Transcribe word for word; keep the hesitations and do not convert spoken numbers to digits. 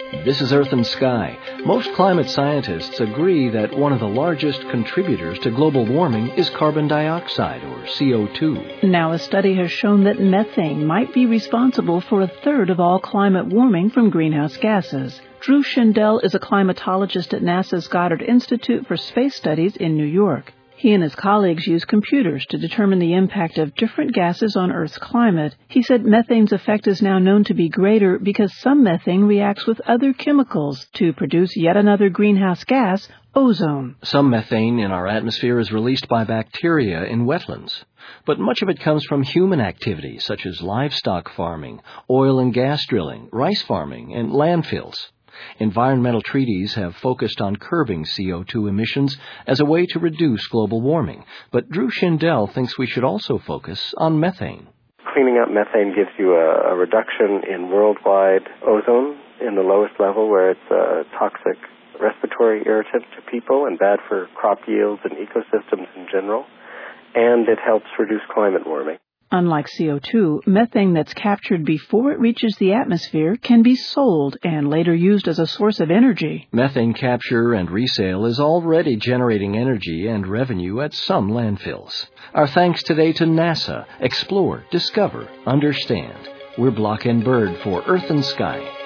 This is Earth and Sky. Most climate scientists agree that one of the largest contributors to global warming is carbon dioxide, or C O two. Now a study has shown that methane might be responsible for a third of all climate warming from greenhouse gases. Drew Shindell is a climatologist at NASA's Goddard Institute for Space Studies in New York. He and his colleagues use computers to determine the impact of different gases on Earth's climate. He said methane's effect is now known to be greater because some methane reacts with other chemicals to produce yet another greenhouse gas, ozone. Some methane in our atmosphere is released by bacteria in wetlands. But much of it comes from human activities such as livestock farming, oil and gas drilling, rice farming, and landfills. Environmental treaties have focused on curbing C O two emissions as a way to reduce global warming, but Drew Shindell thinks we should also focus on methane. Cleaning up methane gives you a, a reduction in worldwide ozone in the lowest level, where it's a toxic respiratory irritant to people and bad for crop yields and ecosystems in general, and it helps reduce climate warming. Unlike C O two, methane that's captured before it reaches the atmosphere can be sold and later used as a source of energy. Methane capture and resale is already generating energy and revenue at some landfills. Our thanks today to NASA. Explore, discover, understand. We're Block and Bird for Earth and Sky.